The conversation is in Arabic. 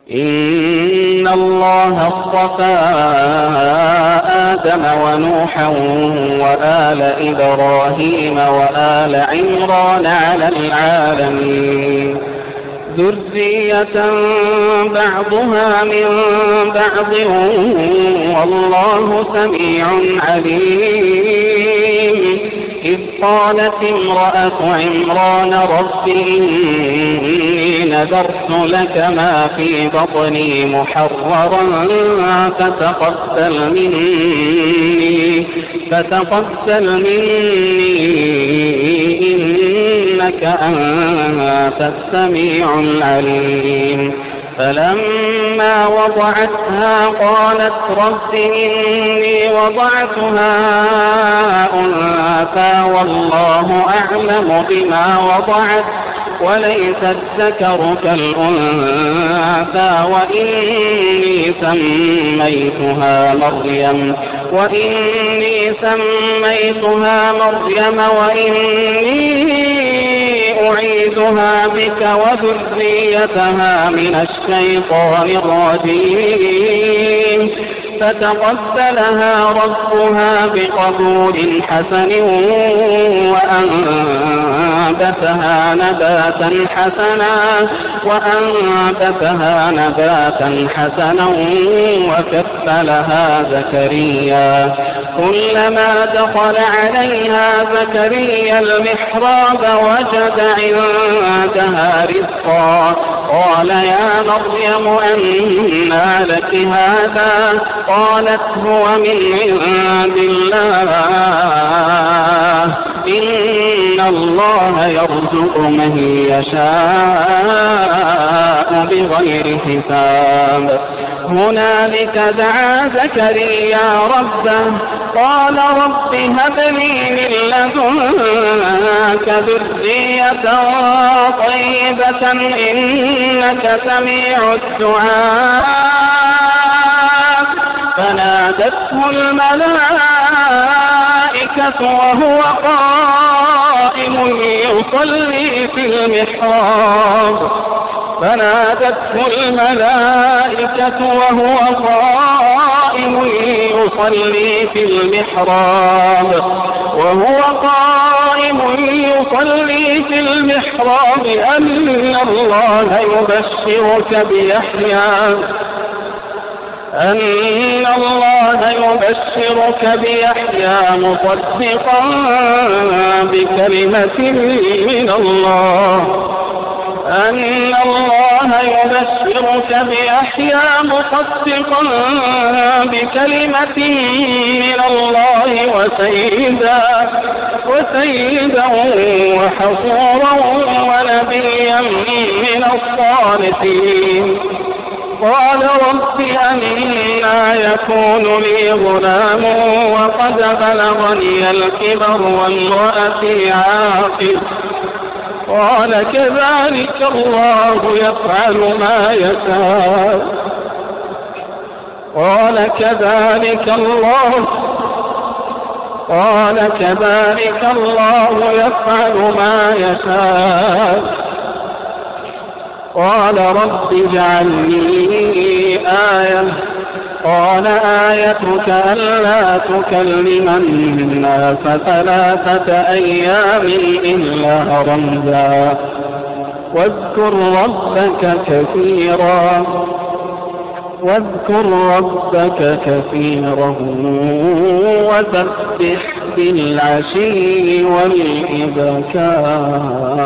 إن الله اصطفى آدم ونوحا وآل إبراهيم وآل عمران على العالمين ذرية بعضها من بعض والله سميع عليم إذ قالت امرأة عمران رب إني نذرت لك ما في بطني محررا فتقبل مني إنك أنت السميع العليم فلما وضعتها قالت رب إني وضعتها أنثى والله أعلم بما وضعت وليس الذكر كالأنثى وإني سميتها مريم وإني أعيذها بك وذريتها من الشيطان الرجيم فتقبلها ربها بقبول حسن وأنبتها نباتا حسنا وكفلها زكريا كلما دخل عليها زكريا المحراب وجد عندها رزقا قال يا مريم أنى لك هذا قالت هو من عند الله إن الله يرزق من يشاء بغير حساب هنالك دعا زكريا ربه قال رب هب لي من لدنك ذرية طيبة إنك سميع الدعاء فنادته الملائكة وهو قائم يصلي في المحراب أن الله يبشرك بيحيى مصدقا بكلمة من الله وسيدا وحصورا ونبيا من الصالحين قال رب أنى يكون لي غلام وقد بلغني الكبر وامرأتي عاقر قال كذلك الله يفعل ما يشاء قال كذلك الله يفعل ما يشاء قال رب اجعل لي آية قال آيتك ألا تكلم الناس 3 أيام إلا رمزا واذكر ربك كثيرا وسبح بالعشي والإبكار